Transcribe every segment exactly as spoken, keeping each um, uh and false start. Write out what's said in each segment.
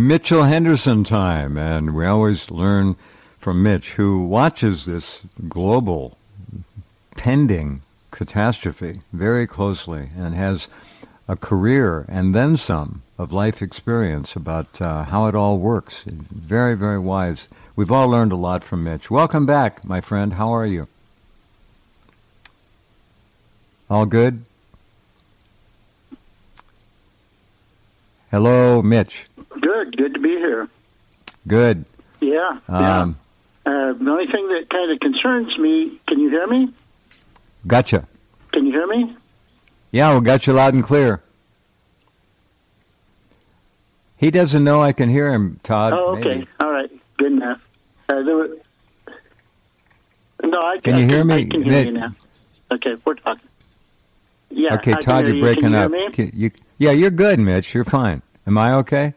Mitchell Henderson time, and we always learn from Mitch, who watches this global pending catastrophe very closely and has a career and then some of life experience about uh, how it all works. Very, very wise. We've all learned a lot from Mitch. Welcome back, my friend. How are you? All good? Hello, Mitch. Good. Good to be here. Good. Yeah. Um, yeah. Uh, the only thing that kind of concerns me, can you hear me? Gotcha. Can you hear me? Yeah, we got you loud and clear. He doesn't know I can hear him, Todd. Oh, okay. Maybe. All right. Good enough. Uh, there were... No, I can. I you hear can, me? I can hear you now. Okay, we're talking. Yeah. Okay, I Todd, you're you. breaking can you up. Hear me? Can you, yeah, you're good, Mitch. You're fine. Am I okay?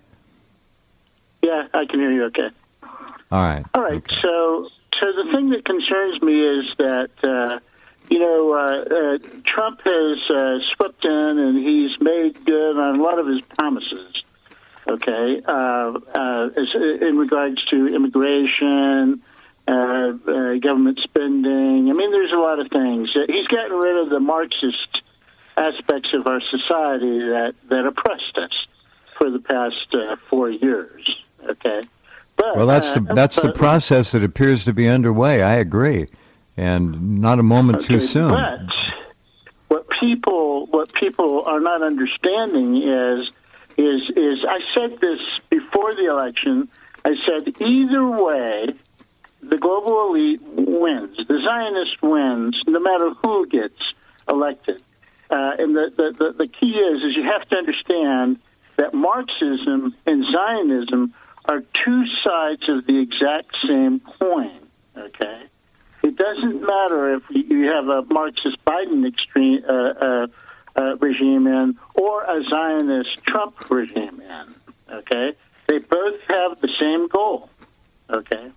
Yeah, I can hear you. Okay. All right. All right. Okay. So, so the thing that concerns me is that. Uh, You know, uh, uh, Trump has uh, swept in and he's made good on a lot of his promises, okay, uh, uh, as, in regards to immigration, uh, uh, government spending. I mean, there's a lot of things. He's gotten rid of the Marxist aspects of our society that, that oppressed us for the past uh, four years, okay? But, well, that's the, that's uh, the process that appears to be underway. I agree. And not a moment okay, too soon. But what people what people are not understanding is is is I said this before the election. I said either way, the global elite wins. The Zionist wins, no matter who gets elected. Uh, and the, the, the, the key is is you have to understand that Marxism and Zionism are two sides of the exact same coin. Okay. It doesn't matter if you have a Marxist Biden extreme uh, uh, uh, regime in or a Zionist Trump regime in. Okay, they both have the same goal. Okay,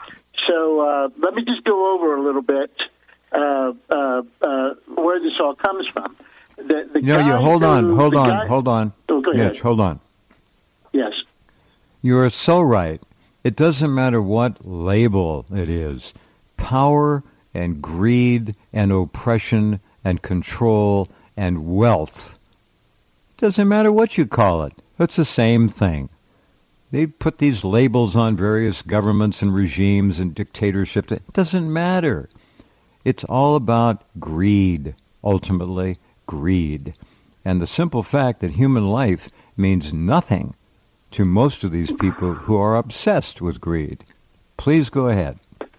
so uh, let me just go over a little bit uh, uh, uh, where this all comes from. The, the no, you hold who, on, hold on, guy, hold on, oh, go Mitch, ahead. hold on. Yes, you are so right. It doesn't matter what label it is. Power and greed and oppression and control and wealth. Doesn't matter what you call it. It's the same thing. They put these labels on various governments and regimes and dictatorships. It doesn't matter. It's all about greed, ultimately greed. And the simple fact that human life means nothing to most of these people who are obsessed with greed. Please go ahead.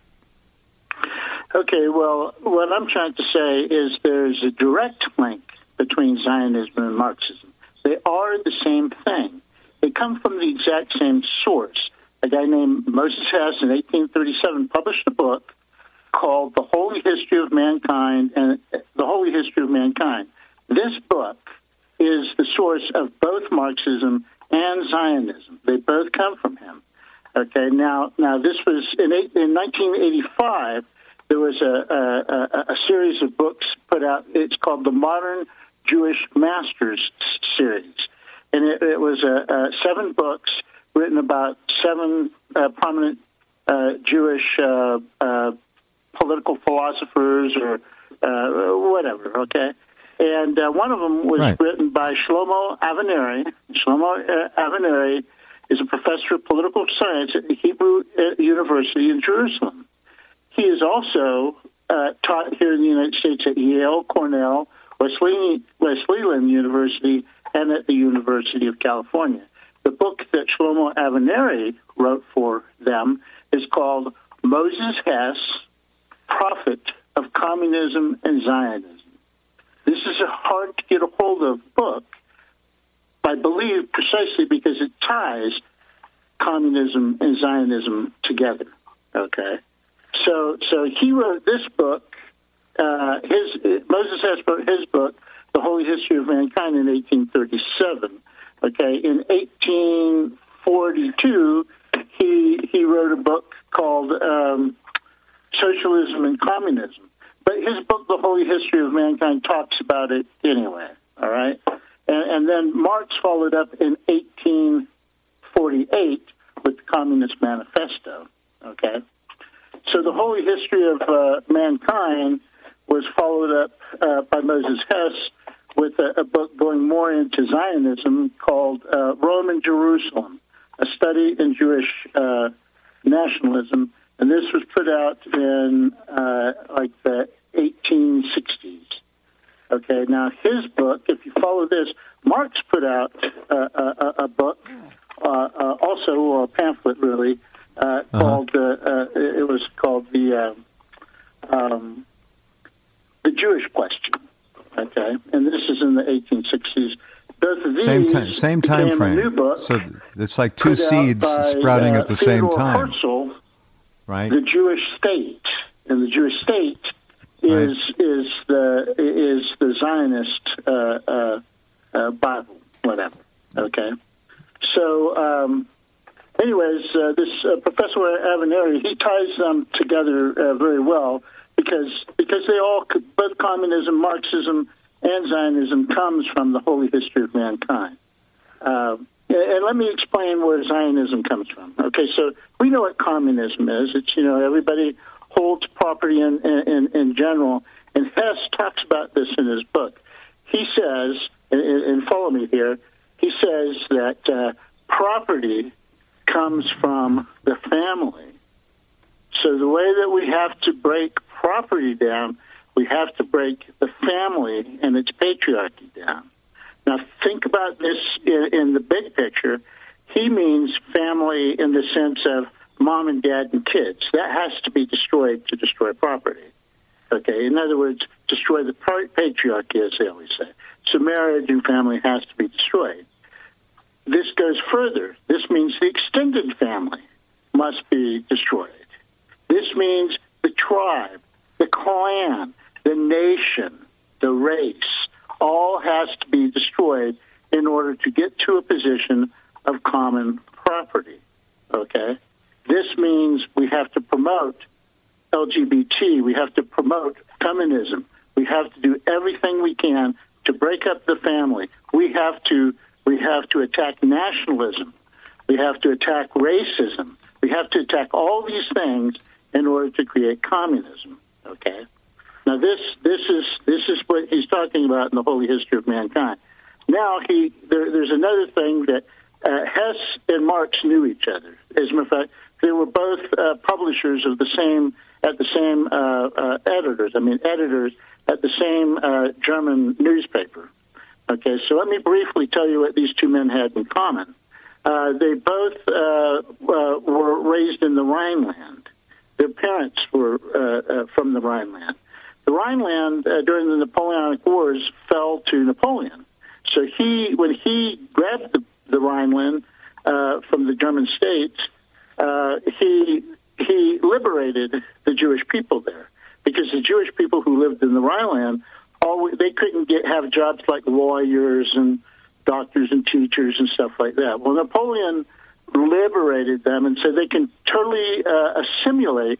Okay, well, what I'm trying to say is there's a direct link between Zionism and Marxism. They are the same thing. They come from the exact same source. A guy named Moses Hess in eighteen thirty-seven published a book called The Holy History of Mankind and The Holy History of Mankind. This book is the source of both Marxism and Zionism. They both come from him. Okay, now, now this was in, eight, in nineteen eighty-five. There was a, a, a series of books put out. It's called the Modern Jewish Masters series. And it, it was uh, uh, seven books written about seven uh, prominent uh, Jewish uh, uh, political philosophers or uh, whatever, okay? And uh, one of them was right. written by Shlomo Avineri. Shlomo uh, Avineri is a professor of political science at the Hebrew University in Jerusalem. He is also uh, taught here in the United States at Yale, Cornell, Wesley, Wesleyan University, and at the University of California. The book that Shlomo Avineri wrote for them is called Moses Hess, Prophet of Communism and Zionism. This is a hard to get a hold of book, I believe, precisely because it ties communism and Zionism together. Okay? So, so he wrote this book. Uh, his Moses Hess wrote his book, The Holy History of Mankind, in eighteen thirty-seven. Okay, in eighteen forty-two, he he wrote a book called um, Socialism and Communism. But his book, The Holy History of Mankind, talks about it anyway. All right, and, and then Marx followed up in eighteen forty-eight with the Communist Manifesto. Okay, so the holy history of uh, mankind was followed up uh, by Moses Hess with a, a book going more into Zionism called uh, Rome and Jerusalem, a study in Jewish uh, nationalism. And this was put out in uh, like the eighteen sixties. Okay, now his book, if you follow this, Marx put out uh, a, a book, uh, uh, also, or a pamphlet really, uh, uh-huh. called, uh, uh, it was called the uh, um, the Jewish Question. Okay, and this is in the eighteen sixties. Both of these same time, same time frame. A new book so it's like two seeds by, sprouting uh, at the Theodore same time. Herzl, right. The Jewish State, and the Jewish State is right. is the is the Zionist uh, uh, uh, Bible, whatever. Okay, so um, anyways, uh, this uh, Professor Avenari, he ties them together uh, very well. Because because they all, both communism, Marxism, and Zionism comes from the holy history of mankind. Uh, and let me explain where Zionism comes from. Okay, so we know what communism is. It's, you know, everybody holds property in, in, in general. And Hess talks about this in his book. He says, and, and follow me here, he says that uh, property comes from the family. So the way that we have to break property down, we have to break the family and its patriarchy down. Now, think about this in, in the big picture. He means family in the sense of mom and dad and kids. That has to be destroyed to destroy property. Okay, in other words, destroy the patriarchy, as they always say. So marriage and family has to be destroyed. This goes further. This means the extended family must be destroyed. This means the tribe, the clan, the nation, the race, all has to be destroyed in order to get to a position of common property. Okay? This means we have to promote L G B T. We have to promote feminism. We have to do everything we can to break up the family. We have to we have to attack nationalism. We have to attack racism. We have to attack all these things in order to create communism. Okay. Now this this is this is what he's talking about in the holy history of mankind. Now he there, there's another thing that uh, Hess and Marx knew each other. As a matter of fact, they were both uh, publishers of the same at the same uh, uh, editors. I mean editors at the same uh, German newspaper. Okay. So let me briefly tell you what these two men had in common. Uh, they both uh, uh, were raised in the Rhineland. Their parents were uh, uh, from the Rhineland. The Rhineland, uh, during the Napoleonic Wars, fell to Napoleon. So he, when he grabbed the, the Rhineland uh, from the German states, uh, he he liberated the Jewish people there, because the Jewish people who lived in the Rhineland, always, they couldn't get have jobs like lawyers and doctors and teachers and stuff like that. Well, Napoleon liberated them and said they can totally uh, assimilate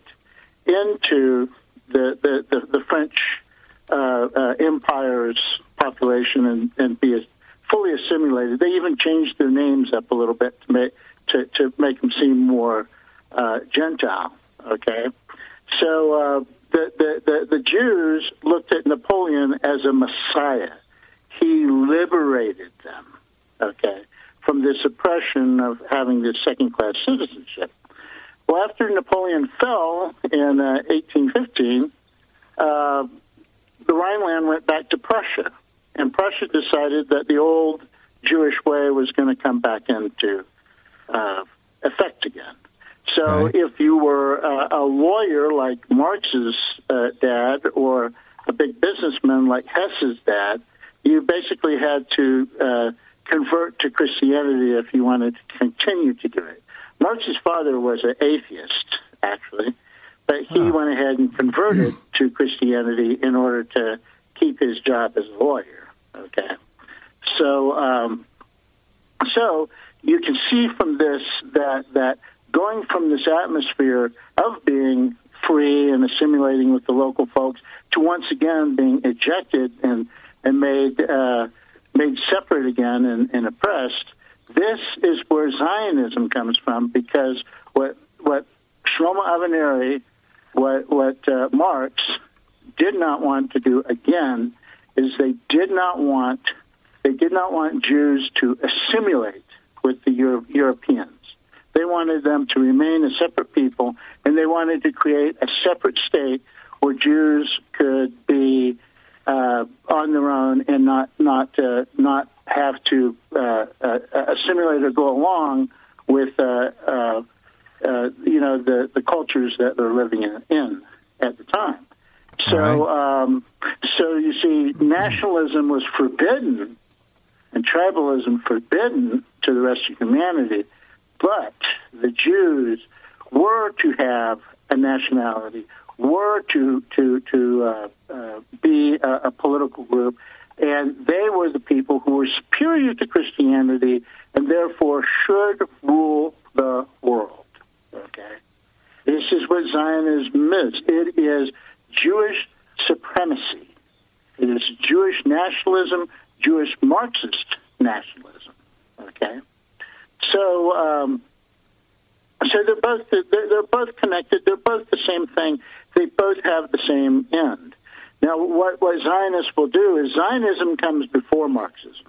into the the, the, the French uh, uh, Empire's population and, and be as fully assimilated. They even changed their names up a little bit to make to, to make them seem more uh, Gentile. Okay, so uh, the, the the the Jews looked at Napoleon as a Messiah. He liberated them. Okay. From this oppression of having this second-class citizenship. Well, after Napoleon fell in uh, eighteen fifteen, uh, the Rhineland went back to Prussia, and Prussia decided that the old Jewish way was going to come back into uh, effect again. So right. if you were uh, a lawyer like Marx's uh, dad or a big businessman like Hess's dad, you basically had to uh, convert to Christianity if you wanted to continue to do it. Marx's father was an atheist, actually, but he huh. went ahead and converted to Christianity in order to keep his job as a lawyer. Okay, so um, so you can see from this that that going from this atmosphere of being free and assimilating with the local folks to once again being ejected and and made uh, made separate again and, and oppressed, This is where Zionism comes from, because what what Shlomo Avineri, what what uh, Marx did not want to do again is they did not want they did not want Jews to assimilate with the Euro- Europeans. They wanted them to remain a separate people, and they wanted to create a separate state where Jews could be uh, on their own and not not uh, not have to uh, uh, assimilate or go along with uh, uh, uh, you know the, the cultures that they're living in, in at the time. So right. um, so you see, nationalism was forbidden and tribalism forbidden to the rest of humanity, but the Jews were to have a nationality, were to to to uh, uh, be a, a political group, and they were the people who were superior to Christianity and therefore should rule the world. Okay, this is what Zionism is. It is Jewish supremacy. It is Jewish nationalism, Jewish Marxist nationalism. Okay, so um, so they're both they're, they're both connected. They're both the same thing. They both have the same end. Now, what, what Zionists will do is Zionism comes before Marxism.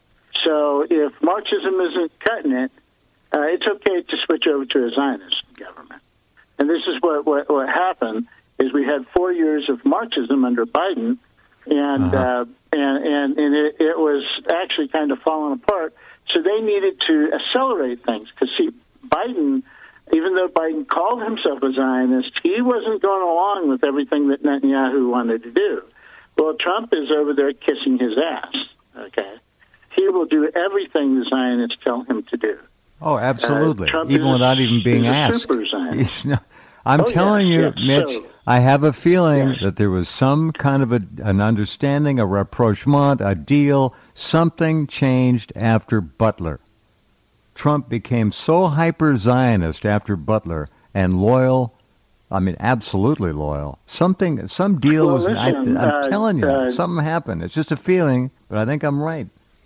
So if Marxism isn't cutting it, uh, it's okay to switch over to a Zionist government. And this is what, what, what happened, is we had four years of Marxism under Biden, and uh-huh. uh, and, and, and it, it was actually kind of falling apart. So they needed to accelerate things, because, see, Biden, even though Biden called himself a Zionist, he wasn't going along with everything that Netanyahu wanted to do. Well, Trump is over there kissing his ass, okay? He will do everything the Zionists tell him to do. Oh, absolutely. Uh, even without a, even being asked. I'm oh, telling yes, you, yes. Mitch, So, I have a feeling yes. that there was some kind of a, an understanding, a rapprochement, a deal. Something changed after Butler. Trump became so hyper-Zionist after Butler and loyal, I mean, absolutely loyal. Something, some deal well, was, listen, I, I'm uh, telling you, uh, something happened. It's just a feeling, but I think I'm right.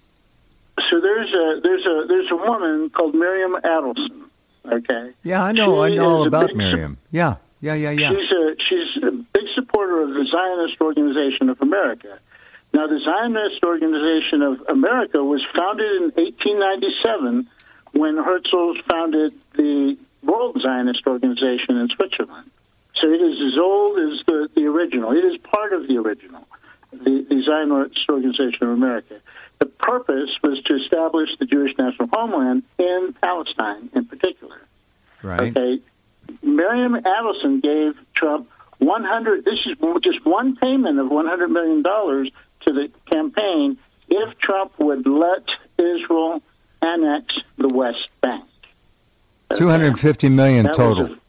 So there's a there's a there's a woman called Miriam Adelson. Okay. Yeah, I know. She I know all is a about big Miriam. Yeah, yeah, yeah, yeah. She's a she's a big supporter of the Zionist Organization of America. Now, the Zionist Organization of America was founded in eighteen ninety-seven when Herzl founded the World Zionist Organization in Switzerland. So it is as old as the, the original. It is part of the original, the, the Zionist Organization of America. The purpose was to establish the Jewish national homeland in Palestine in particular. Right. Okay. Miriam Adelson gave Trump one hundred, this is just one payment of one hundred million dollars to the campaign if Trump would let Israel annex the West Bank. Okay. two hundred fifty million dollars That total. Was a,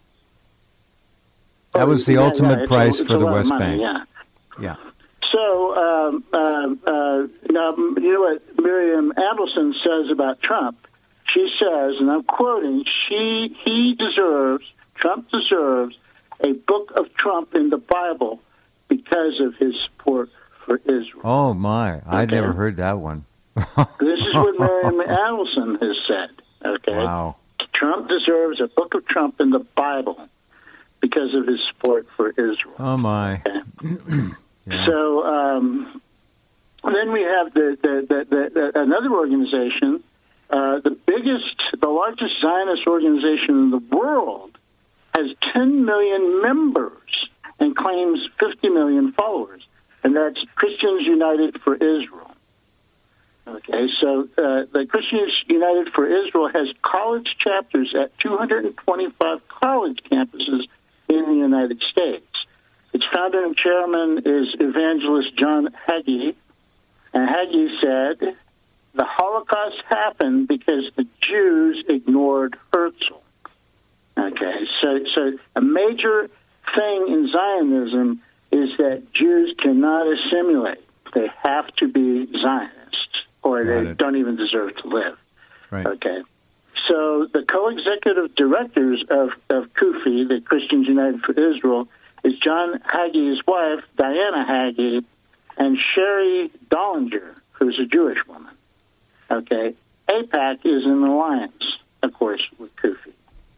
that oh, was the yeah, ultimate yeah, price a, for the West money, Bank. Yeah. Yeah. So, um, uh, uh, now, you know what Miriam Adelson says about Trump? She says, and I'm quoting, she, he deserves, Trump deserves a book of Trump in the Bible because of his support for Israel. Oh, my. I'd Okay. never heard that one. This is what Miriam Adelson has said. Okay. Wow. Trump deserves a book of Trump in the Bible because of his support for Israel. Oh, my. Okay. Yeah. So um, then we have the, the, the, the, the another organization, uh, the biggest, the largest Zionist organization in the world, has ten million members and claims fifty million followers, and that's Christians United for Israel. Okay, so uh, the Christians United for Israel has college chapters at two hundred twenty-five college campuses in the United States. Its founder and chairman is evangelist John Hagee, and Hagee said, the Holocaust happened because the Jews ignored Herzl. Okay, so, so a major thing in Zionism is that Jews cannot assimilate. They have to be Zionists, or Got they it. don't even deserve to live. Right. Okay. So the co-executive directors of, of CUFI, the Christians United for Israel, is John Hagee's wife, Diana Hagee, and Sherry Dollinger, who's a Jewish woman. Okay. AIPAC is in alliance, of course, with Kufi.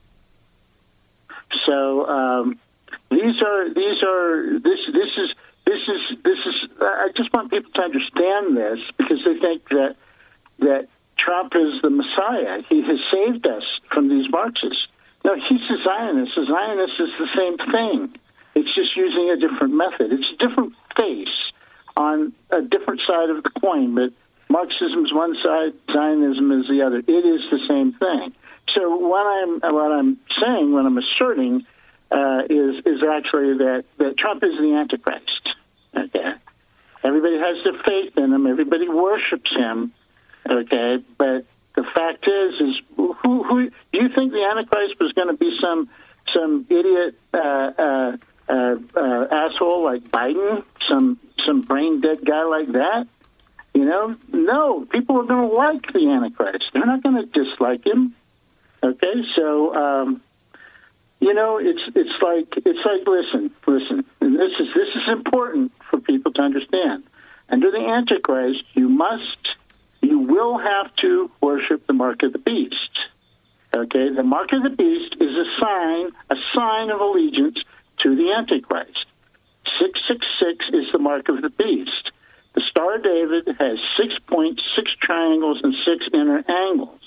So um, these are these are this this is this is this is. I just want people to understand this because they think that that Trump is the Messiah. He has saved us from these Marxists. No, he's a Zionist. A Zionist is the same thing. It's just using a different method. It's a different face on a different side of the coin, but Marxism is one side, Zionism is the other. It is the same thing. So what I'm what I'm saying, what I'm asserting, uh, is is actually that, that Trump is the Antichrist. Okay, everybody has their faith in him. Everybody worships him. Okay, but the fact is, is who who do you think the Antichrist was going to be? Some some idiot uh, uh, uh, uh, asshole like Biden? Some some brain dead guy like that? You know, no. People are going to like the Antichrist. They're not going to dislike him. Okay, so um, you know, it's it's like it's like listen, listen. And this is this is important for people to understand. Under the Antichrist, you must, you will have to worship the mark of the beast. Okay, the mark of the beast is a sign, a sign of allegiance to the Antichrist. Six six six is the mark of the beast. The Star of David has six points, six triangles, and six inner angles.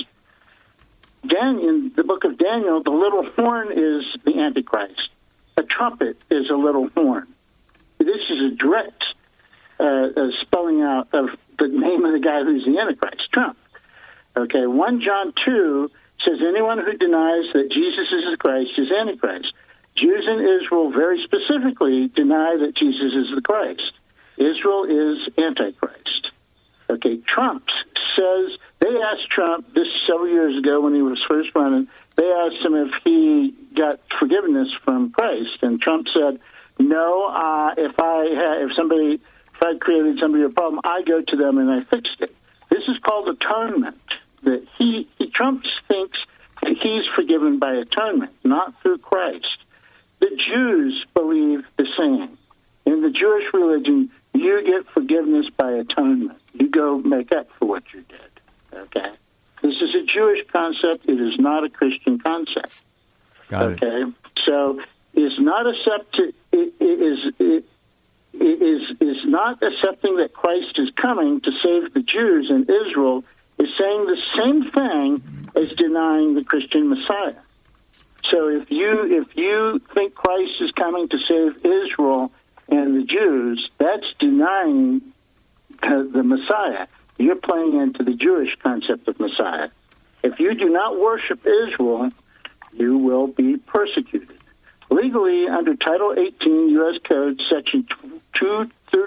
Daniel, in the book of Daniel, the little horn is the Antichrist. A trumpet is a little horn. This is a direct uh, uh, spelling out of the name of the guy who's the Antichrist, Trump. Okay, First John two says anyone who denies that Jesus is the Christ is Antichrist. Jews in Israel very specifically deny that Jesus is the Christ. Israel is Antichrist. Okay, Trump says, they asked Trump this several years ago when he was first running, they asked him if he got forgiveness from Christ, and Trump said, no, uh, if I had, if somebody, if I created somebody a problem, I go to them and I fixed it. This is called atonement. That he, he Trump thinks that he's forgiven by atonement, not through Christ. The Jews believe the same. In the Jewish religion, you get forgiveness by atonement. You go make up for what you did. Okay? This is a Jewish concept. It is not a Christian concept. Got it. Okay? So it's not accepted. It, it is it, it is is not accepting that Christ is coming to save the Jews in Israel. Is saying the same thing as denying the Christian Messiah. So if you if you think Christ is coming to save Israel and the Jews, that's denying uh, the Messiah. You're playing into the Jewish concept of Messiah. If you do not worship Israel, you will be persecuted. Legally, under Title eighteen U S Code, Section two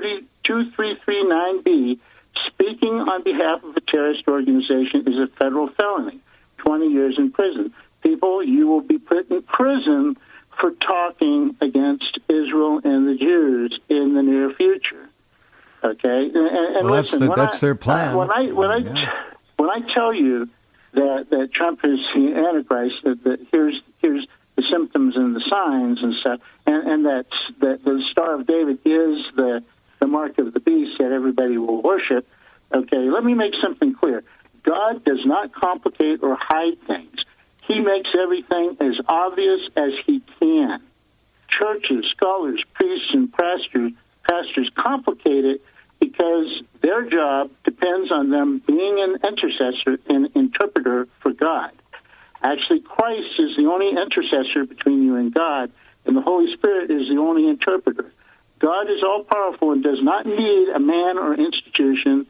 three three nine B, speaking on behalf of a terrorist organization is a federal felony, twenty years in prison. People, you will be put in prison for talking against Israel and the Jews in the near future. Okay, and, and well, listen, that's, the, that's I, their plan. Uh, when I when I yeah. when I tell you that that Trump is the Antichrist, that, that here's here's the symptoms and the signs and stuff, and and that that the Star of David is the the mark of the beast that everybody will worship. Okay, let me make something clear. God does not complicate or hide things. He makes everything as obvious as he can. Churches, scholars, priests, and pastors, pastors complicate it because their job depends on them being an intercessor and interpreter for God. Actually, Christ is the only intercessor between you and God, and the Holy Spirit is the only interpreter. God is all-powerful and does not need a man or institution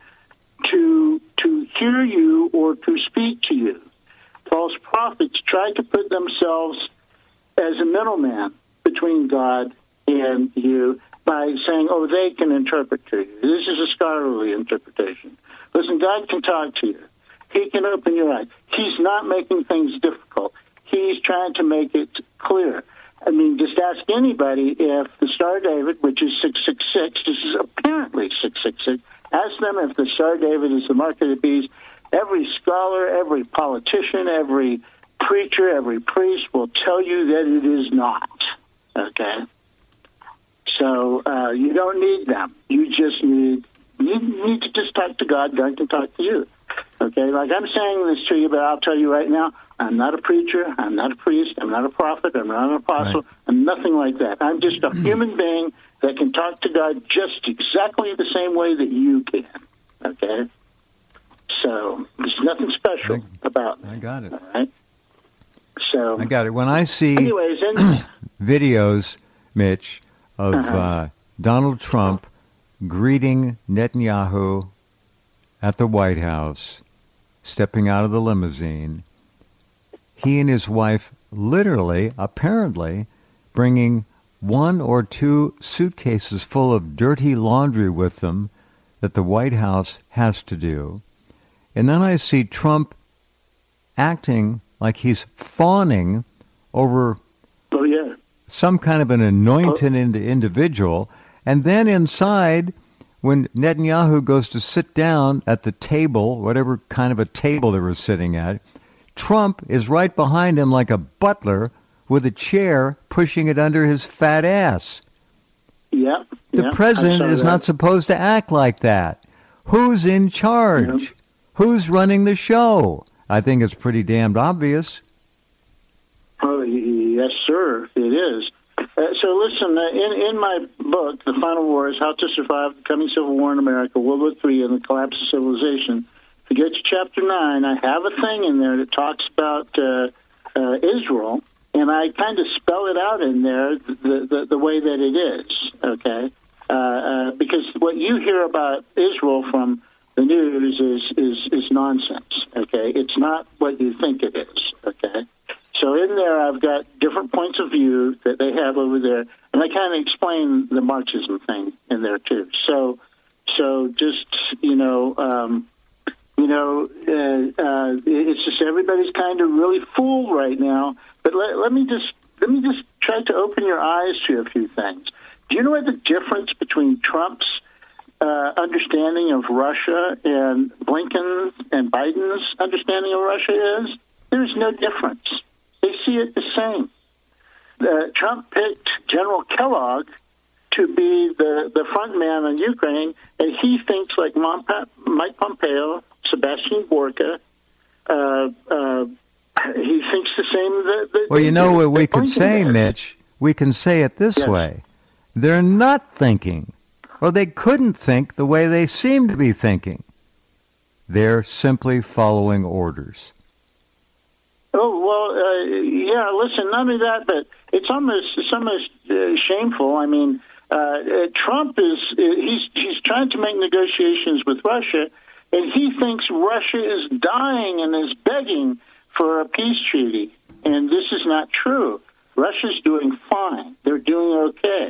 to to hear you or to speak to you. False prophets try to put themselves as a middleman between God and you by saying, oh, they can interpret to you. This is a scholarly interpretation. Listen, God can talk to you. He can open your eyes. He's not making things difficult. He's trying to make it clear. I mean, just ask anybody if the Star of David, which is six six six, this is apparently six six six, ask them if the Star of David is the mark of the beast. Every scholar, every politician, every preacher, every priest will tell you that it is not. Okay? So uh, you don't need them. You just need, you need to just talk to God. God can talk to you. Okay, like I'm saying this to you, but I'll tell you right now, I'm not a preacher, I'm not a priest, I'm not a prophet, I'm not an apostle, right. I'm nothing like that. I'm just a human being that can talk to God just exactly the same way that you can. Okay? So there's nothing special I, about me. I got it. All right? So I got it. When I see anyways, and, videos, Mitch, of uh-huh. uh, Donald Trump greeting Netanyahu at the White House, stepping out of the limousine, he and his wife literally, apparently, bringing one or two suitcases full of dirty laundry with them that the White House has to do. And then I see Trump acting like he's fawning over oh, yeah. some kind of an anointed oh. ind- individual. And then inside, when Netanyahu goes to sit down at the table, whatever kind of a table they were sitting at, Trump is right behind him like a butler with a chair pushing it under his fat ass. Yeah. The yeah, president is that. not supposed to act like that. Who's in charge? Yeah. Who's running the show? I think it's pretty damned obvious. Oh, yes, sir, it is. Uh, so listen, uh, in, in my book, The Final War is How to Survive the Coming Civil War in America, World War Three and the Collapse of Civilization, if you get to chapter nine, I have a thing in there that talks about uh, uh, Israel, and I kind of spell it out in there the, the, the way that it is, okay? Uh, uh, because what you hear about Israel from the news is, is, is nonsense, okay? It's not what you think it is, okay? So in there, I've got different points of view that they have over there, and I kind of explain the Marxism thing in there too. So, so just you know, um, you know, uh, uh, it's just everybody's kind of really fooled right now. But let, let me just let me just try to open your eyes to a few things. Do you know what the difference between Trump's uh, understanding of Russia and Blinken and Biden's understanding of Russia is? There's no difference. They see it the same. Uh, Trump picked General Kellogg to be the, the front man on Ukraine, and he thinks like Mike Pompeo, Sebastian Gorka. Uh, uh, he thinks the same. That, that well, you know what we could say, does. Mitch? We can say it this yes. way. They're not thinking, or they couldn't think the way they seem to be thinking. They're simply following orders. Oh, well, uh, yeah, listen, not only that, but it's almost, it's almost uh, shameful. I mean, uh, uh, Trump is, he's, he's trying to make negotiations with Russia, and he thinks Russia is dying and is begging for a peace treaty. And this is not true. Russia's doing fine. They're doing okay.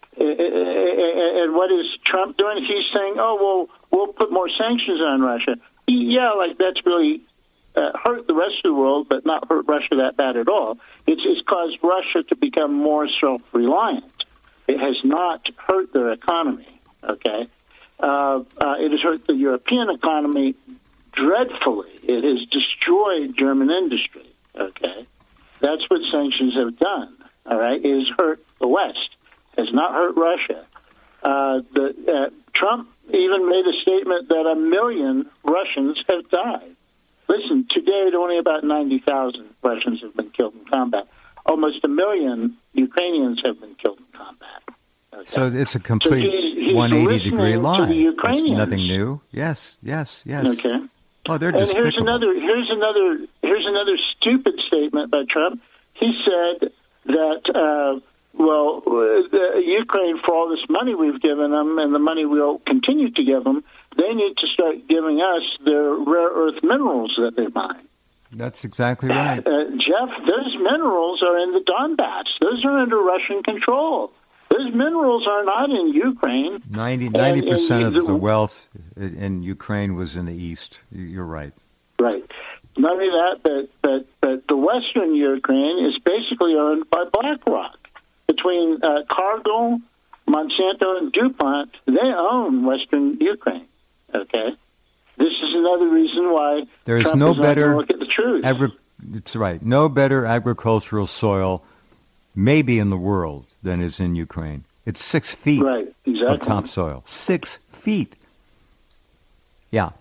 And what is Trump doing? He's saying, oh, well, we'll put more sanctions on Russia. Yeah, like that's really uh, hurt the rest of the world, but not hurt Russia that bad at all. It's, it's caused Russia to become more self-reliant. It has not hurt their economy, okay? Uh, uh, it has hurt the European economy dreadfully. It has destroyed German industry, okay? That's what sanctions have done, all right? It has hurt the West. It has not hurt Russia. Uh, the, uh, Trump even made a statement that a million Russians have died. Listen, to date, only about ninety thousand Russians have been killed in combat. Almost a million Ukrainians have been killed in combat. Okay? So it's a complete so he's, he's one hundred eighty degree line. To the Ukrainians. It's nothing new. Yes, yes, yes. Okay. Oh, they're and despicable. here's another here's another here's another stupid statement by Trump. He said that uh, well, uh, the Ukraine, for all this money we've given them and the money we'll continue to give them, they need to start giving us their rare earth minerals that they mine. That's exactly right. Uh, Jeff, those minerals are in the Donbass. Those are under Russian control. Those minerals are not in Ukraine. ninety percent of the, the wealth in Ukraine was in the east. You're right. Right. Not only that, but, but, but the western Ukraine is basically owned by BlackRock. Between uh, Cargill, Monsanto, and DuPont, they own western Ukraine. Okay? This is another reason why there is Trump no is not better going to look at the truth. Agri- it's right. No better agricultural soil, maybe in the world, than is in Ukraine. It's six feet right, exactly. of topsoil. Six feet. Yeah.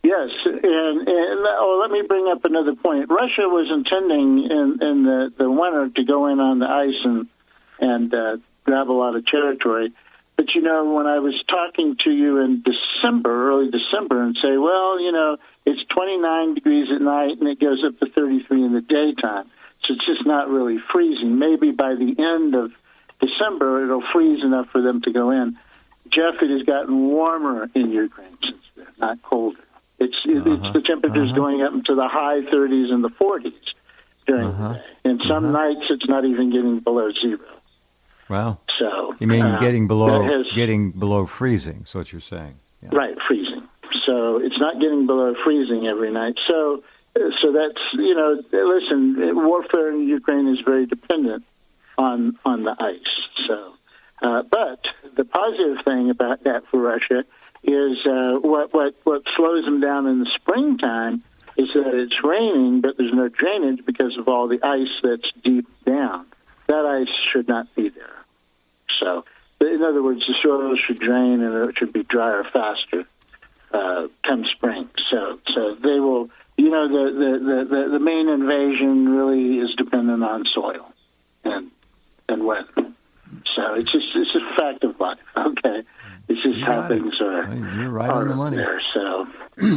Yes, and, and oh, let me bring up another point. Russia was intending in, in the, the winter to go in on the ice and and uh, grab a lot of territory. But, you know, when I was talking to you in December, early December, and say, well, you know, it's twenty-nine degrees at night and it goes up to thirty-three in the daytime. So it's just not really freezing. Maybe by the end of December, it'll freeze enough for them to go in. Jeff, it has gotten warmer in Ukraine since then, not colder. It's, uh-huh. it's the temperatures uh-huh. going up into the high thirties and the forties during uh-huh. the day. And some uh-huh. nights it's not even getting below zero. Wow. So you mean uh, getting below has, getting below freezing? Is what you're saying? Yeah. Right, freezing. So it's not getting below freezing every night. So, so that's you know, listen, warfare in Ukraine is very dependent on on the ice. So, uh, but the positive thing about that for Russia is uh, what what what slows them down in the springtime is that it's raining, but there's no drainage because of all the ice that's deep down. That ice should not be there. So, in other words, the soil should drain and it should be drier faster uh, come spring. So, so they will. You know, the, the, the, the main invasion really is dependent on soil and and weather. So it's just it's a fact of life. Okay, it's just You're how right. things are. You're right on the money. There, so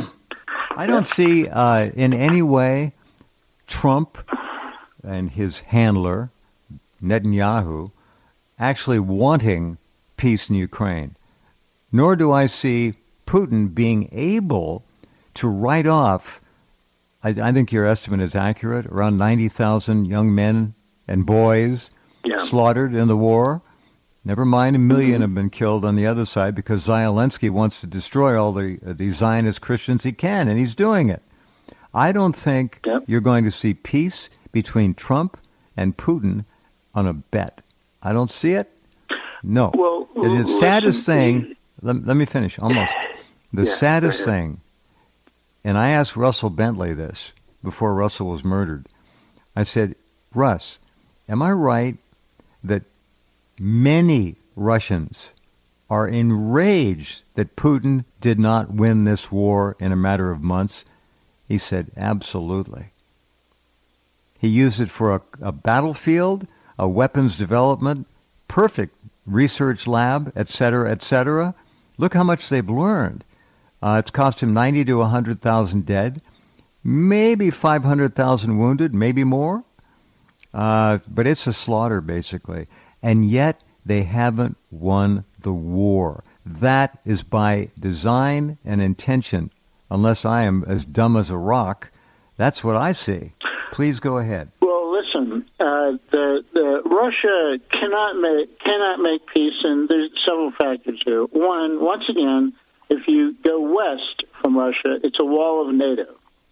I don't see uh, in any way Trump and his handler Netanyahu actually wanting peace in Ukraine, nor do I see Putin being able to write off, I, I think your estimate is accurate, around ninety thousand young men and boys yeah. slaughtered in the war. Never mind a million mm-hmm. have been killed on the other side because Zelensky wants to destroy all the, uh, the Zionist Christians he can, and he's doing it. I don't think yep. you're going to see peace between Trump and Putin on a bet. I don't see it. No. Well, the listen, saddest thing, let, let me finish, almost. The yeah, saddest thing, and I asked Russell Bentley this before Russell was murdered. I said, Russ, am I right that many Russians are enraged that Putin did not win this war in a matter of months? He said, absolutely. He used it for a, a battlefield, a weapons development, perfect research lab, et cetera, et cetera. Look how much they've learned. Uh, it's cost him ninety to one hundred thousand dead, maybe five hundred thousand wounded, maybe more. Uh, but it's a slaughter, basically. And yet they haven't won the war. That is by design and intention. Unless I am as dumb as a rock, that's what I see. Please go ahead. Well, listen, uh, the, the Russia cannot make cannot make peace, and there's several factors here. One, once again, if you go west from Russia, it's a wall of NATO.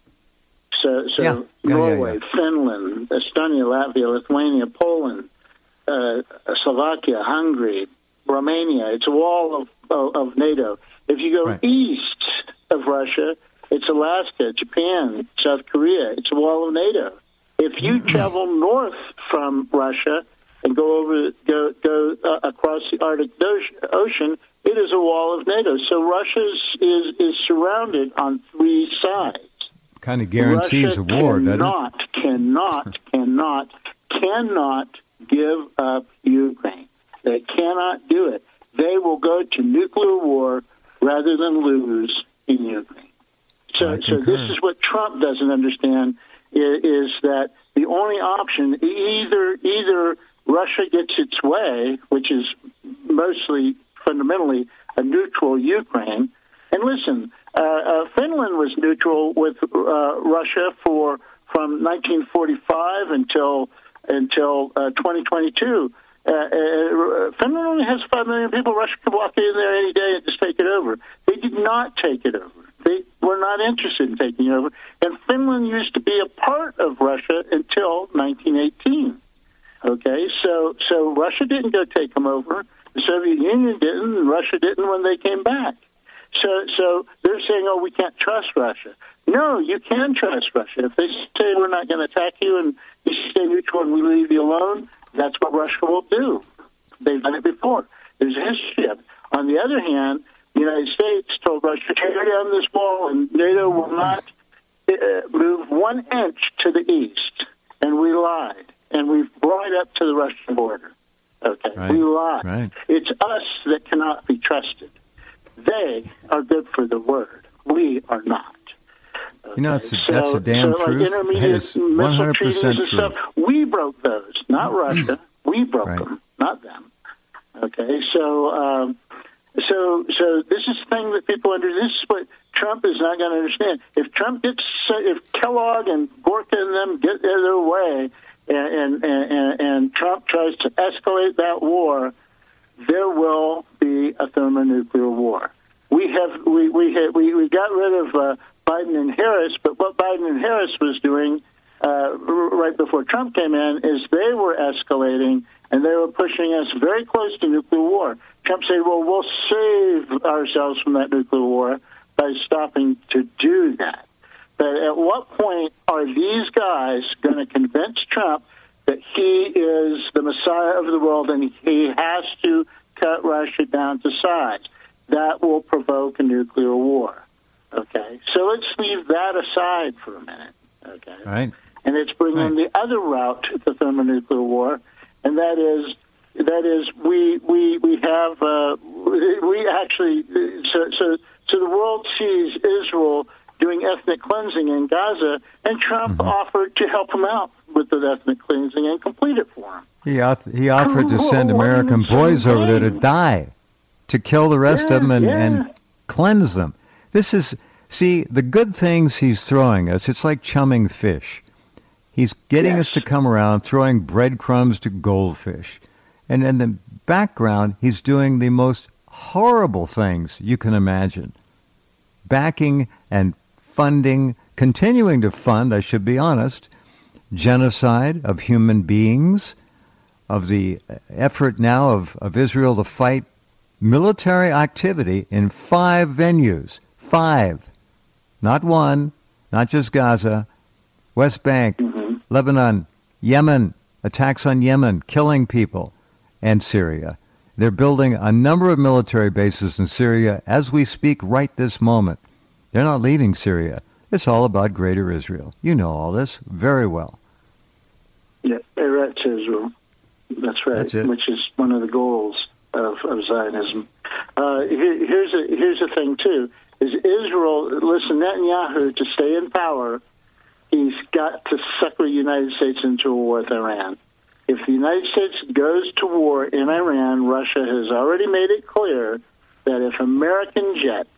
So, so yeah. Yeah, Norway, yeah, yeah. Finland, Estonia, Latvia, Lithuania, Poland, uh, Slovakia, Hungary, Romania. It's a wall of, of, of NATO. If you go right. east of Russia, it's Alaska, Japan, South Korea. It's a wall of NATO. If you travel north from Russia and go over, go go uh, across the Arctic Ocean, it is a wall of NATO. So Russia is is surrounded on three sides. Kind of guarantees Russia a war, doesn't it? Cannot, cannot, cannot, cannot give up Ukraine. They cannot do it. They will go to nuclear war rather than lose in Ukraine. So, so this is what Trump doesn't understand, is, is that the only option, either either Russia gets its way, which is mostly, fundamentally, a neutral Ukraine. And listen, uh, uh, Finland was neutral with uh, Russia for from nineteen forty-five until until uh, twenty twenty-two. Uh, uh, Finland only has five million people. Russia could walk in there any day and just take it over. They did not take it over. They were not interested in taking it over. And Finland used to be a part of Russia until nineteen eighteen. Okay, so so Russia didn't go take them over. The Soviet Union didn't, and Russia didn't when they came back. So so they're saying, oh, we can't trust Russia. No, you can trust Russia. If they say we're not going to attack you and you stay neutral and we leave you alone, that's what Russia will do. They've done it before. There's a history of it. On the other hand, The United States told Russia, tear down this wall, and NATO will not uh, move one inch to the east. And we lied. And we've brought it up to the Russian border. Okay, right. we lied. Right. It's us that cannot be trusted. They are good for the word. We are not. Okay? You know, it's, so, that's the damn so truth. Like intermediate That is one hundred percent missile treaties true. and stuff, we broke those, not Russia. We broke Right. them, not them. Okay, so um, so so this is the thing that people under this is what Trump is not going to understand. If Trump gets, if Kellogg and Gorka and them get their way, and and, and and Trump tries to escalate that war, there will be a thermonuclear war. We have we we had, we, we got rid of uh, Biden and Harris, but what Biden and Harris was doing uh, right before Trump came in is they were escalating and they were pushing us very close to nuclear war. Trump said, "Well, we'll save ourselves from that nuclear war by stopping to do that." But at what point are these guys going to convince Trump that he is the Messiah of the world and he has to cut Russia down to size? That will provoke a nuclear war. Okay, so let's leave that aside for a minute. Okay, Right. and let's bring Right. in the other route to the thermonuclear war, and that is that is we we we have uh, we actually so so so the world sees Israel doing ethnic cleansing in Gaza, and Trump Mm-hmm. offered to help him out with the ethnic cleansing and complete it for him. He off- he offered to send Oh, what an American insane boys over there to thing. die, to kill the rest Yeah, of them and, yeah. and cleanse them. This is, see, the good things he's throwing us, it's like chumming fish. He's getting Yes. us to come around, throwing breadcrumbs to goldfish. And in the background, he's doing the most horrible things you can imagine. Backing and funding, continuing to fund, I should be honest, genocide of human beings, of the effort now of, of Israel to fight military activity in five venues. Five. Not one, not just Gaza, West Bank, Mm-hmm. Lebanon, Yemen, attacks on Yemen, killing people, and Syria. They're building a number of military bases in Syria as we speak right this moment. They're not leaving Syria. It's all about Greater Israel. You know all this very well. Yeah, Eretz Israel. That's right. That's it. Which is one of the goals of, of Zionism. Uh, here, here's a here's the thing too: is Israel? Listen, Netanyahu, to stay in power, he's got to sucker the United States into a war with Iran. If the United States goes to war in Iran, Russia has already made it clear that if American jets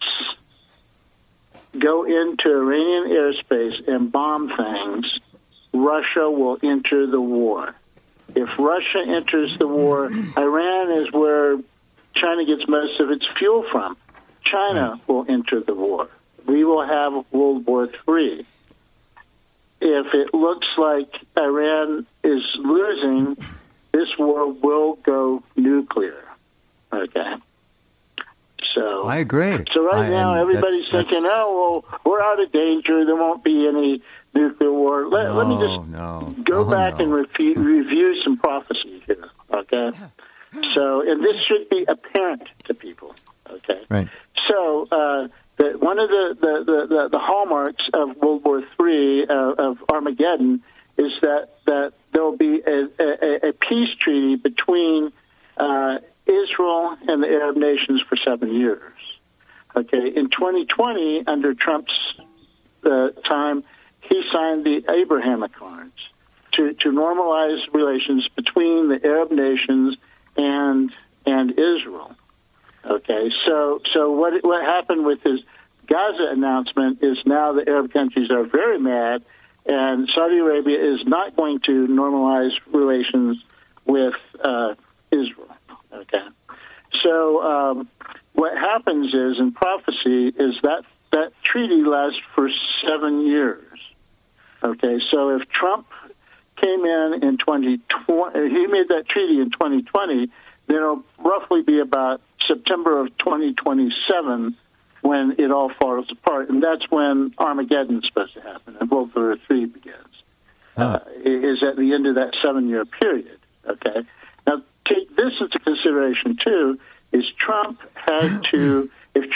go into Iranian airspace and bomb things, Russia will enter the war. If Russia enters the war, Iran is where China gets most of its fuel from. China will enter the war. We will have World War Three. If it looks like Iran is losing, this war will go nuclear. Okay. So I agree. So right I- now, and everybody's that's- thinking, that's- "Oh, well, we're out of danger. There won't be any nuclear war." Let, no, let me just no. go Oh, back no. and refu- review some prophecy here. Okay. So, and this should be apparent to people. Okay. Right. So, uh, the, one of the, the, the, the, the hallmarks of World War Three uh, of Armageddon is that, that there will be a, a, a peace treaty between uh, Israel and the Arab nations for seven years. Okay, in twenty twenty, under Trump's uh, time, he signed the Abraham Accords to, to normalize relations between the Arab nations and and Israel. Okay, so so what what happened with his Gaza announcement is now the Arab countries are very mad, and Saudi Arabia is not going to normalize relations with uh, Israel. Okay, so um, what happens is in prophecy is that that treaty lasts for seven years. Okay, so if Trump came in in twenty twenty, he made that treaty in twenty twenty, then it'll roughly be about September of twenty twenty-seven when it all falls apart, and that's when Armageddon's supposed to happen and World War Three begins. Huh. Uh, is at the end of that seven-year period. Okay. Now, take this into consideration too: is Trump had to, if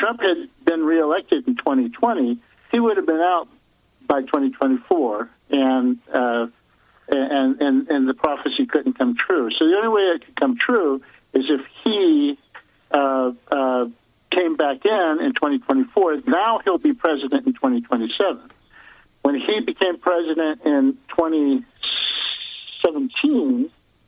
Trump had been reelected in twenty twenty, he would have been out by twenty twenty-four, and uh, and and and the prophecy couldn't come true. So the only way it could come true is if he uh, uh, came back in in twenty twenty-four. Now he'll be president in twenty twenty-seven. When he became president in twenty seventeen,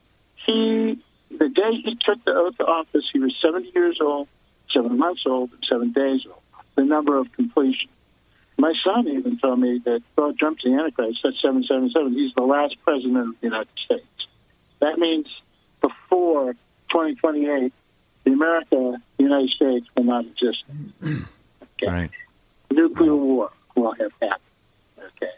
he the day he took the oath of office, he was seventy years old, seven months old, and seven days old. The number of completion. My son even told me that Donald Trump's the Antichrist. That's seven seven seven. He's the last president of the United States. That means before twenty twenty-eight, the America, the United States, will not exist. Okay. Right. Nuclear war will have happened. Okay.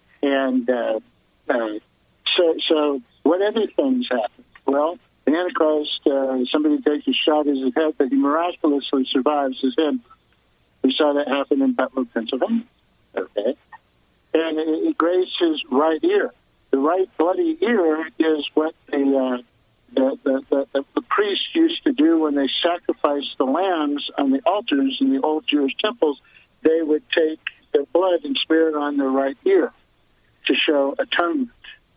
And uh, uh, so, so what other things happen? Well, the Antichrist, uh, somebody takes a shot at his head, but he miraculously survives his head. We saw that happen in Butler, Pennsylvania. Okay. And it, it grazed his right ear. The right bloody ear is what the, uh, the, the, the, the, the priests used to do when they sacrificed the lambs on the altars in the old Jewish temples. They would take their blood and smear it on their right ear to show atonement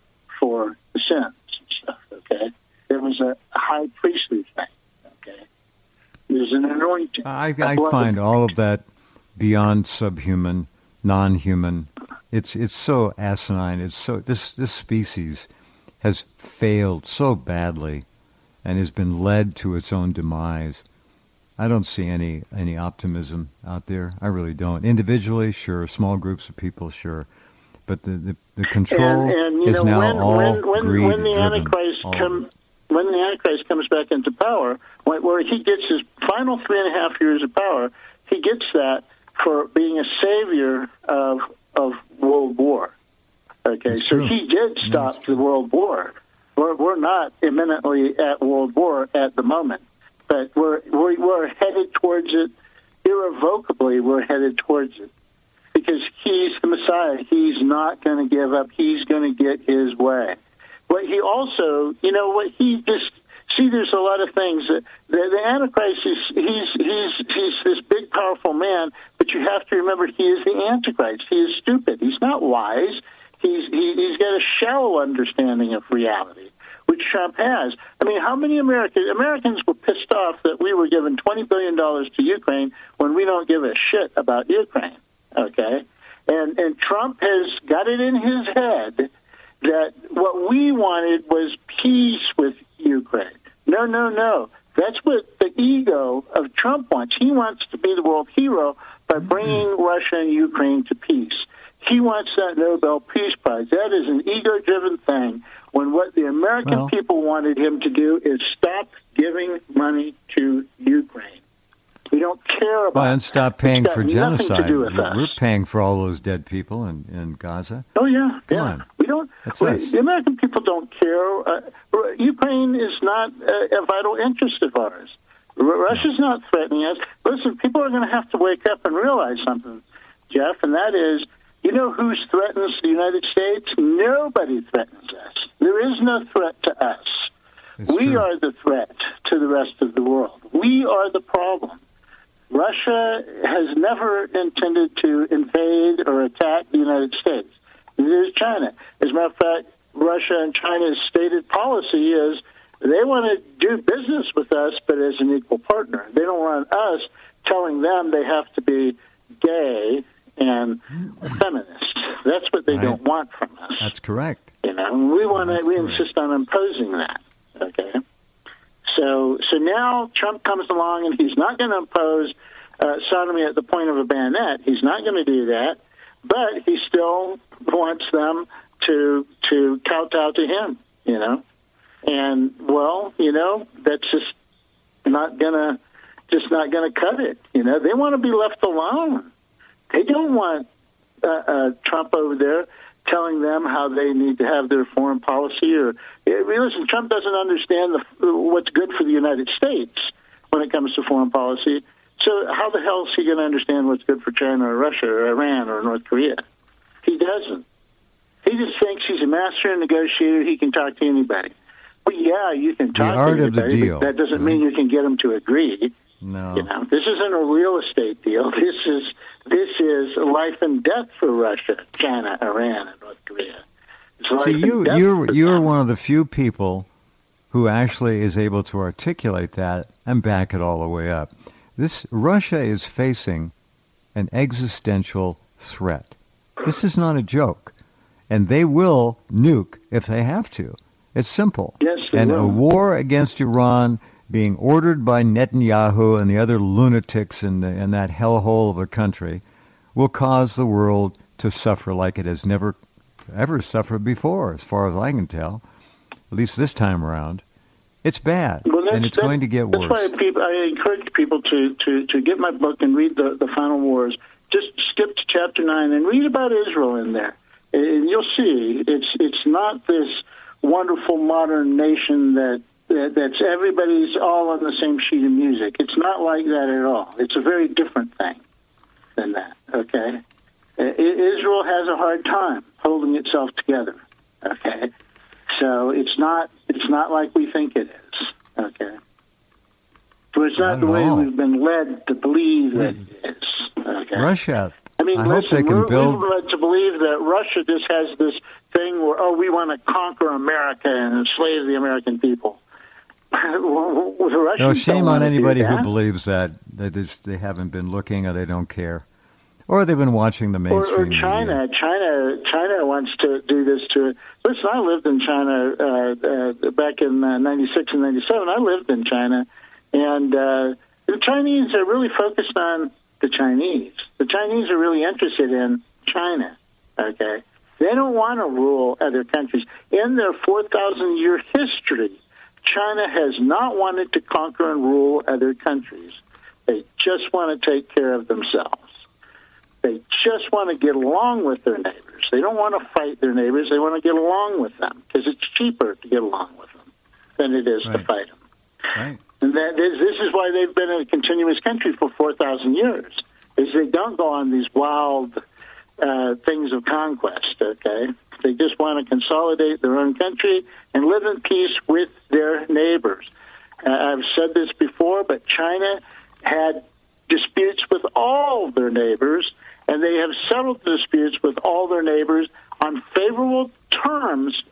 for the sins and stuff, okay? It was a high priestly thing, okay? There's an anointing. I, I find all of that beyond subhuman, non-human. It's it's so asinine. It's so this this species has failed so badly and has been led to its own demise. I don't see any any optimism out there. I really don't. Individually, sure. Small groups of people, sure. But the the, the control and, and, you is know, now when, all when, when, greed when the driven. Antichrist all come, when the Antichrist comes back into power, when, where he gets his final three and a half years of power, he gets that for being a savior of of World War. Okay, It's so true. he did stop That's the World War. We're, we're not imminently at World War at the moment, but we're, we're we're headed towards it irrevocably. We're headed towards it because he's the Messiah. He's not going to give up. He's going to get his way. But he also, you know, what he just see. There's a lot of things that the, the Antichrist is. He's he's he's this big, powerful man, but you have to remember he is the Antichrist. He is stupid. He's not wise. He's he, he's got a shallow understanding of reality, which Trump has. I mean, how many Americans Americans were pissed off that we were giving twenty billion dollars to Ukraine when we don't give a shit about Ukraine? Okay, and and Trump has got it in his head that what we wanted was peace with Ukraine. No, no, no. That's what the ego of Trump wants. He wants to be the world hero by bringing mm-hmm. Russia and Ukraine to peace. He wants that Nobel Peace Prize. That is an ego-driven thing when what the American well, people wanted him to do is stop giving money to Ukraine. We don't care about well, and stop paying it's got for nothing genocide. To do with us. We're paying for all those dead people in, in Gaza. Oh, yeah. Come yeah. on. We don't. That's we, us. The American people don't care. Uh, Ukraine is not a, a vital interest of ours. R- Russia's not threatening us. Listen, people are going to have to wake up and realize something, Jeff, and that is, you know who threatens the United States? Nobody threatens us. There is no threat to us. It's we true. are the threat to the rest of the world. We are the problem. Russia has never intended to invade or attack the United States. Neither is China. As a matter of fact, Russia and China's stated policy is they want to do business with us, but as an equal partner. They don't want us telling them they have to be gay and feminist. That's what they Right. don't want from us. That's correct. You know, we want That's to. We correct. insist on imposing that. Okay. So, so now Trump comes along and he's not going to impose uh, sodomy at the point of a bayonet. He's not going to do that, but he still wants them to to kowtow to him. You know, and well, you know, that's just not gonna just not going to cut it. You know, they want to be left alone. They don't want uh, uh, Trump over there telling them how they need to have their foreign policy. Or listen, Trump doesn't understand the, what's good for the United States when it comes to foreign policy. So how the hell is he going to understand what's good for China or Russia or Iran or North Korea? He doesn't. He just thinks he's a master negotiator. He can talk to anybody. Well, yeah, you can talk art to of the anybody, deal. but that doesn't mean you can get them to agree. No. You know, this isn't a real estate life and death for Russia, China, Iran, and North Korea. It's life See, and you death you're for you're them. one of the few people who actually is able to articulate that and back it all the way up. This Russia is facing an existential threat. This is not a joke, and they will nuke if they have to. It's simple. Yes, they and will. a war against Iran being ordered by Netanyahu and the other lunatics in, the, in that hellhole of a country will cause the world to suffer like it has never ever suffered before, as far as I can tell, at least this time around. It's bad, Well, that's, and it's that's, going to get that's worse. why people, I encourage people to, to, to get my book and read the, the Final Wars. Just skip to chapter nine and read about Israel in there, and you'll see it's it's not this wonderful modern nation that, that that's everybody's all on the same sheet of music. It's not like that at all. It's a very different thing than that. Okay, I- Israel has a hard time holding itself together. Okay, so it's not it's not like we think it is. Okay, so it's not, Not the at way all. we've been led to believe that it is. Okay. Russia, I mean, I hope listen, they can we're, build... we're led to believe that Russia just has this thing where, oh, we want to conquer America and enslave the American people. Well, the Russians No, don't shame want on to anybody do who that. believes that. They just they haven't been looking, or they don't care, or they've been watching the Or, mainstream or media. China. China China wants to do this to... Listen, I lived in China uh, uh, back in uh, ninety-six and ninety-seven. I lived in China, and uh, the Chinese are really focused on the Chinese. The Chinese are really interested in China, okay? They don't want to rule other countries. In their four thousand year history, China has not wanted to conquer and rule other countries. They just want to take care of themselves. They just want to get along with their neighbors. They don't want to fight their neighbors. They want to get along with them because it's cheaper to get along with them than it is to Right. fight them. Right. And that is, this is why they've been a continuous country for four thousand years, is they don't go on these wild uh, things of conquest, okay? They just want to consolidate their own country and live in peace with their neighbors. Uh, I've said this before, but China had disputes with all their neighbors, and they have settled disputes with all their neighbors on favorable terms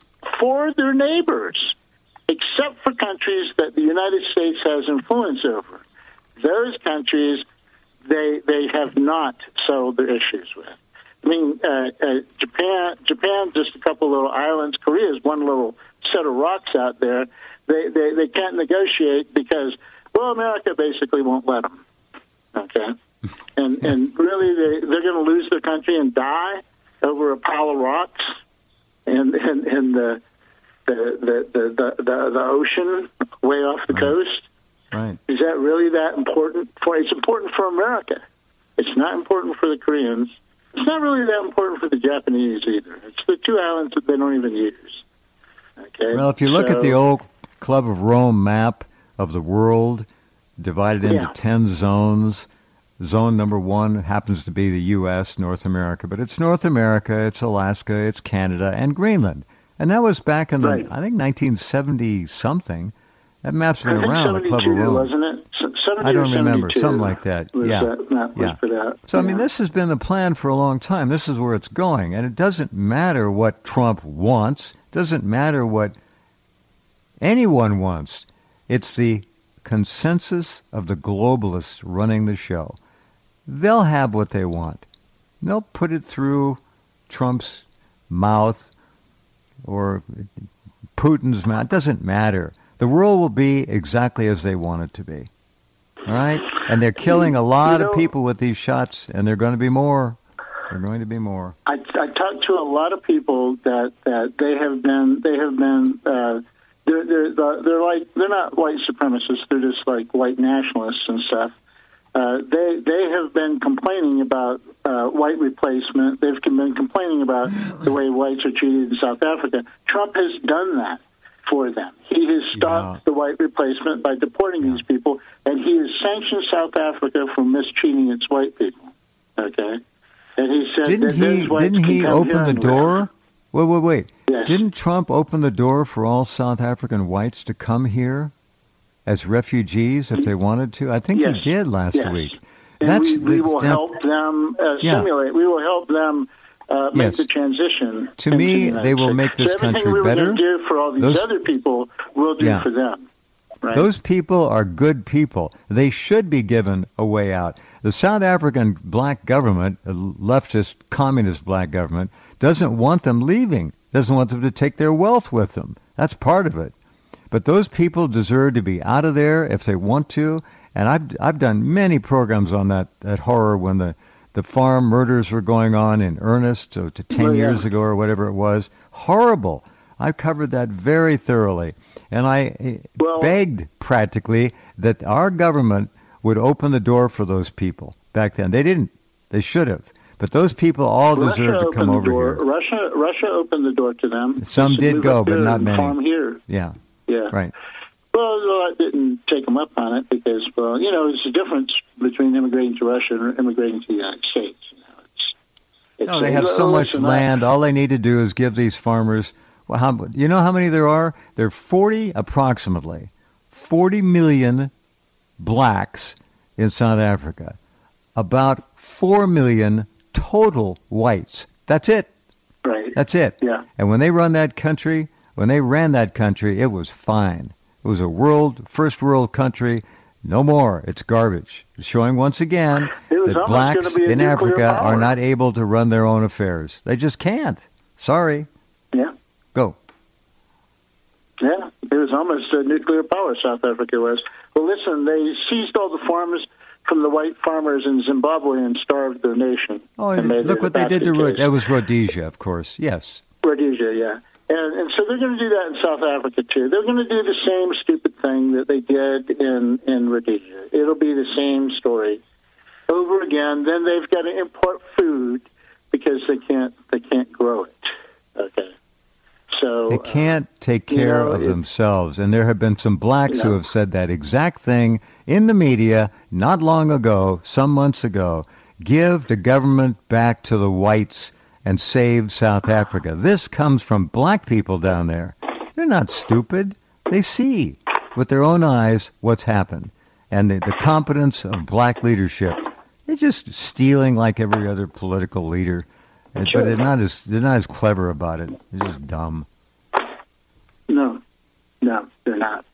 for their neighbors, except for countries that the United States has influence over. Those countries, they they have not settled their issues with. I mean, uh, uh, Japan, Japan, just a couple little islands. Korea is one little set of rocks out there. They they, they can't negotiate because, well, America basically won't let them. Okay, and and really they they're going to lose their country and die over a pile of rocks and and and the. The the, the, the, the the ocean way off the Right. coast. Right. Is that really that important? For It's important for America. It's not important for the Koreans. It's not really that important for the Japanese either. It's the two islands that they don't even use. Okay. Well, if you look So- at the old Club of Rome map of the world, divided into Yeah. ten zones, zone number one happens to be the U S, North America, but it's North America, it's Alaska, it's Canada, and Greenland. And that was back in the, Right. I think, nineteen seventy something. That map's been I think around, the Club of seventy-two, Rome. wasn't it? S- seventy I don't or remember, seventy-two something like that. Was Yeah. that map was Yeah. put out. So, I mean, Yeah. this has been the plan for a long time. This is where it's going. And it doesn't matter what Trump wants. It doesn't matter what anyone wants. It's the consensus of the globalists running the show. They'll have what they want. They'll put it through Trump's mouth or Putin's mouth. It doesn't matter. The world will be exactly as they want it to be. All right? And they're killing a lot You know- of people with these shots, and they're going to be more. They're going to be more. I, I talked to a lot of people that, that they have been they have been uh, they're they're they're like they're not white supremacists. They're just like white nationalists and stuff. Uh, they they have been complaining about uh, white replacement. They've been complaining about the way whites are treated in South Africa. Trump has done that for them. He has stopped Yeah. the white replacement by deporting these people, and he has sanctioned South Africa for mistreating its white people. Okay, and he said Didn't that he? those whites Didn't he can come here open the and door? live. Wait, wait, wait. Yes. Didn't Trump open the door for all South African whites to come here as refugees if they wanted to? I think Yes. he did last Yes. week. and that's, we, we will that's, help them uh, yeah. simulate. We will help them uh, make Yes. the transition. To into me, the United they will States. make this so everything country we were better. going to do for all these Those- other people, we'll do Yeah. for them. Right? Those people are good people. They should be given a way out. The South African black government, a leftist, communist black government, doesn't want them leaving, doesn't want them to take their wealth with them. That's part of it. But those people deserve to be out of there if they want to. And I've I've done many programs on that, that horror when the, the farm murders were going on in earnest, so to ten Oh, yeah. years ago or whatever it was. Horrible. I've covered that very thoroughly. And I Well- begged practically that our government would open the door for those people back then. They didn't. They should have. But those people all Russia deserve to come opened the over door. here. Russia, Russia opened the door to them. Some They said, did "Move go, up but there not and many. Farm here. Yeah, Yeah. right. Well, I didn't take them up on it because, well, you know, there's a difference between immigrating to Russia and immigrating to the United States. You know, it's, it's No, they have so much listen, I- land. All they need to do is give these farmers. Well, how, you know how many there are? There are forty, approximately, forty million blacks in South Africa. About four million total whites. That's it. Right. That's it. Yeah. And when they run that country, when they ran that country, it was fine. It was a world, first world country. No more. It's garbage. It's showing once again It was that almost blacks gonna be a in nuclear Africa power. are not able to run their own affairs. They just can't. Sorry. Yeah. Go. Yeah. It was almost a nuclear power, South Africa was. Well, listen, they seized all the farms from the white farmers in Zimbabwe and starved their nation. Oh, and made look it a what they did to basket Rhodesia. case. That was Rhodesia, of course. Yes. Rhodesia, yeah. And, and so they're going to do that in South Africa, too. They're going to do the same stupid thing that they did in, in Rhodesia. It'll be the same story over again. Then they've got to import food because they can't they can't grow it. Okay. So They can't take you care know, of it- themselves. And there have been some blacks who No. have said that exact thing in the media not long ago, some months ago. Give the government back to the whites and save South Africa. This comes from black people down there. They're not stupid. They see with their own eyes what's happened. And the, the competence of black leadership. They're just stealing like every other political leader. And- Sure. But they're not as they're not as clever about it. They're just dumb. no, no, they're not.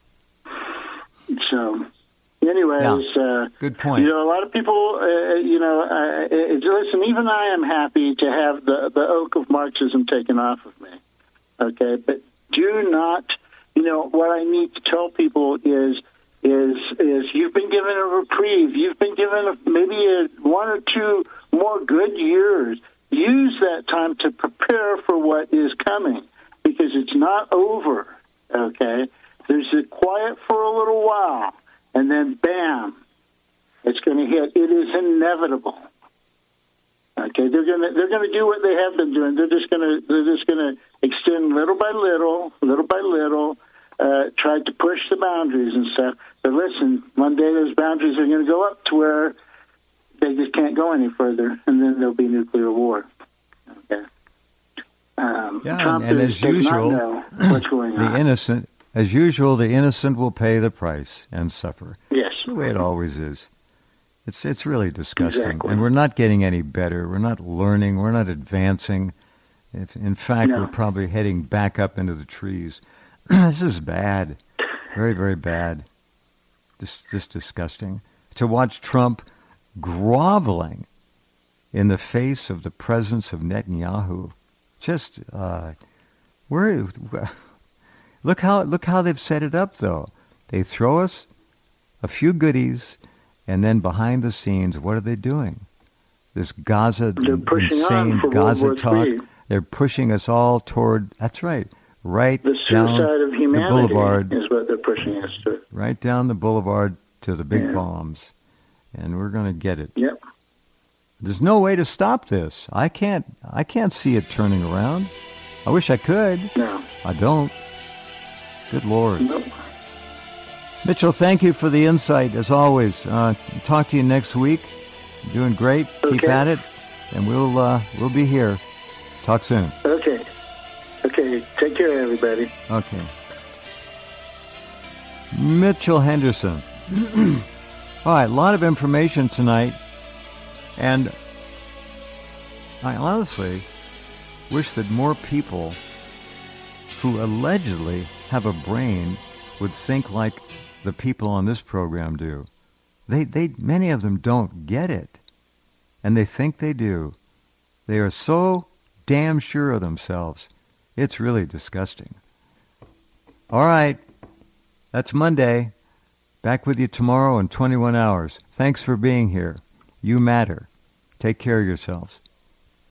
So, anyways, uh, Good point. you know, a lot of people, uh, you know, uh, uh, listen, even I am happy to have the, the oak of Marxism taken off of me. Okay, but do not, you know, what I need to tell people is, is, is you've been given a reprieve. You've been given a, maybe a, one or two more good years. Use that time to prepare for what is coming because it's not over. Okay, there's a quiet for a little while, and then bam, it's going to hit. It is inevitable. Okay, they're going to they're going to do what they have been doing. They're just going to they're just going to extend little by little, little by little, uh, try to push the boundaries and stuff. But listen, one day those boundaries are going to go up to where they just can't go any further, and then there'll be nuclear war. Okay. Um, Yeah, Trump and, and is, as does usual, not know what's going the on. innocent, as usual, the innocent will pay the price and suffer. Yes. The way it always is. It's it's really disgusting, Exactly. and we're not getting any better. We're not learning. We're not advancing. If, in fact, No. we're probably heading back up into the trees. This is bad, very very bad. This just disgusting. To watch Trump groveling in the face of the presence of Netanyahu, just uh, where. Look how look how they've set it up, though. They throw us a few goodies, and then behind the scenes, what are they doing? This Gaza, They're pushing on insane for World Gaza War talk. Three. They're pushing us all toward. That's right, right The down suicide of the humanity boulevard, is what they're pushing us to. right down the boulevard to the big Yeah. bombs, and we're going to get it. Yep. There's no way to stop this. I can't. I can't see it turning around. I wish I could. No. I don't. Good Lord. Nope. Mitchell, thank you for the insight, as always. Uh, talk to you next week. You're doing great. Keep Okay. at it, and we'll uh, we'll be here. Talk soon. Okay. Okay. Take care, everybody. Okay. Mitchell Henderson. All right, a lot of information tonight, and I honestly wish that more people who allegedly have a brain would think like the people on this program do. They, they, many of them don't get it, and they think they do. They are so damn sure of themselves. It's really disgusting. All right, that's Monday. Back with you tomorrow in twenty-one hours. Thanks for being here. You matter. Take care of yourselves.